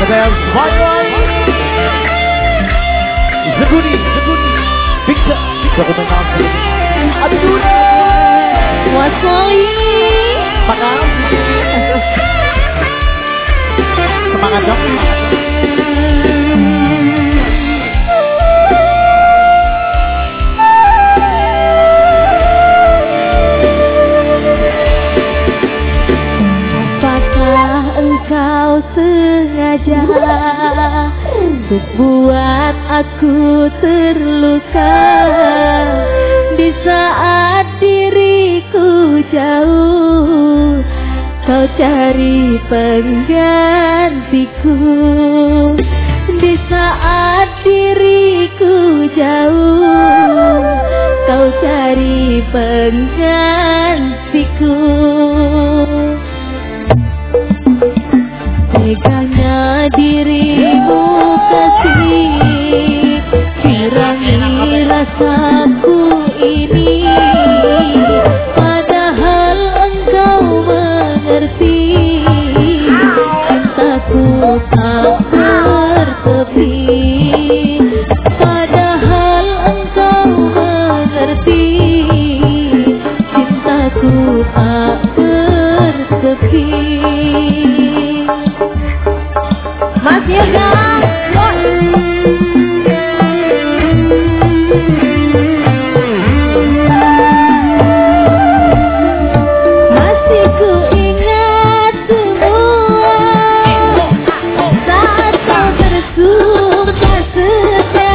Bel Smile Zeguni Victor dokumentasi aduh Wasoi makasih semangat dong engkau sengaja untuk buat aku terluka di saat diriku jauh, kau cari penggantiku. Di saat diriku jauh, kau cari penggantiku. Tegangnya dirimu kasih, kurangi rasaku ini, padahal engkau mengerti cintaku tak bertepi, padahal engkau mengerti cintaku tak bertepi. Mas Yoga, masih ku ingat semua saat kau bersumpah setia,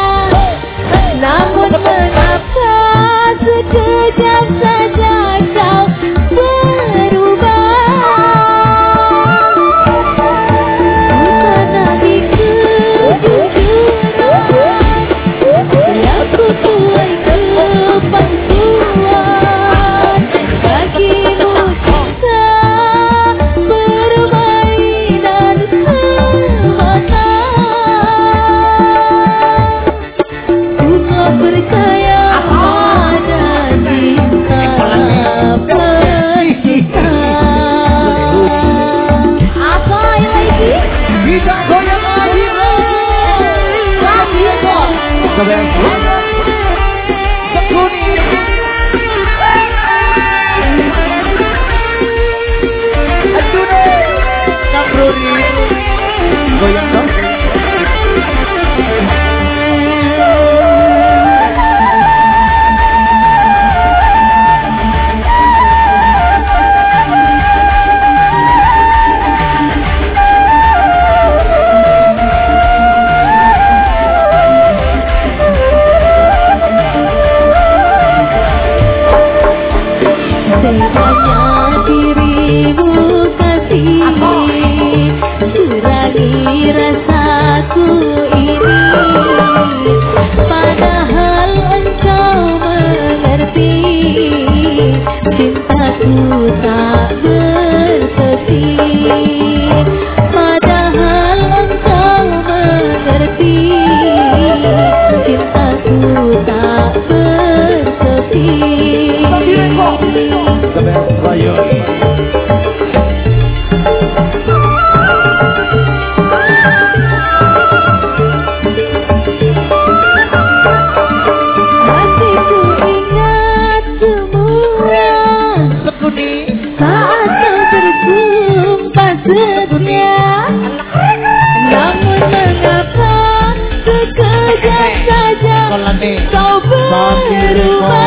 namun mengapa sekejap saja kau berubah. Kau berubah.